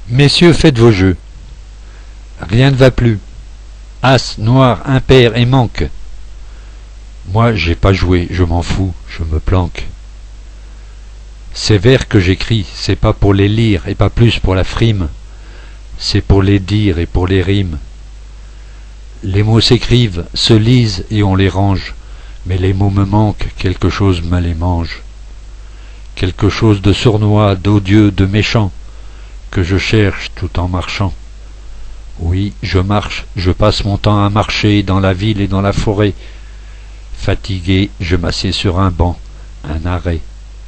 Messieurs, faites vos jeux. Rien ne va plus. As, noir, impair et manque. Moi, j'ai pas joué, je m'en fous, je me planque. Ces vers que j'écris, c'est pas pour les lire et pas plus pour la frime. C'est pour les dire et pour les rimes. Les mots s'écrivent, se lisent et on les range. Mais les mots me manquent, quelque chose me les mange. Quelque chose de sournois, d'odieux, de méchant, que je cherche tout en marchant. Oui, je marche, je passe mon temps à marcher dans la ville et dans la forêt. Fatigué, je m'assieds sur un banc, un arrêt.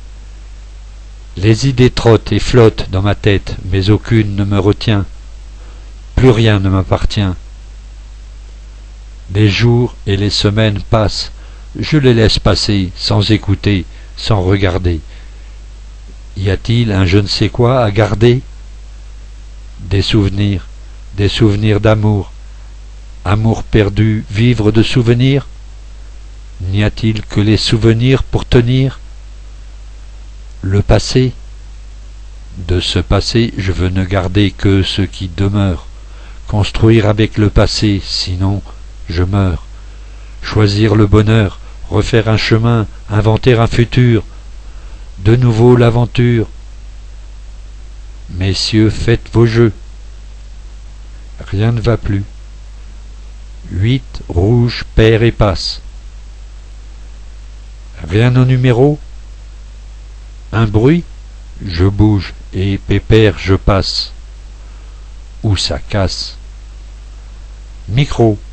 Les idées trottent et flottent dans ma tête, mais aucune ne me retient. Plus rien ne m'appartient. Les jours et les semaines passent, je les laisse passer, sans écouter, sans regarder. Y a-t-il un je ne sais quoi à garder? Des souvenirs d'amour, amour perdu, vivre de souvenirs? N'y a-t-il que les souvenirs pour tenir? Le passé? De ce passé, je veux ne garder que ce qui demeure. Construire avec le passé, sinon je meurs. Choisir le bonheur, refaire un chemin, inventer un futur. De nouveau l'aventure. Messieurs, faites vos jeux. Rien ne va plus. 8, rouge, pair et passe. Rien au numéro? Un bruit? Je bouge et pépère je passe. Ou ça casse. Micro.